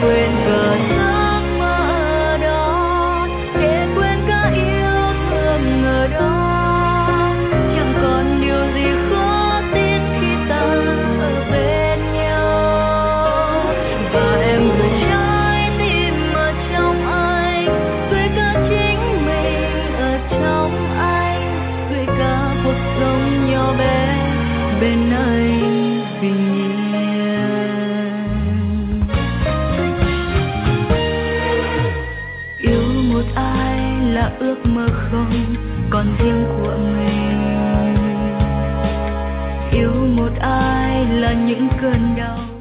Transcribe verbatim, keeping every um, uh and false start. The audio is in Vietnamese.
quên cả giấc mơ đó, để quên cả yêu thương ở đó. Chẳng còn điều gì khó tin khi ta ở bên nhau. Và em gửi trái tim ở trong anh, gửi cả chính mình ở trong anh, gửi cả cuộc sống nhỏ bé bên anh bình yên. Yêu một ai là ước mơ không còn riêng của mình. Yêu một ai là những cơn đau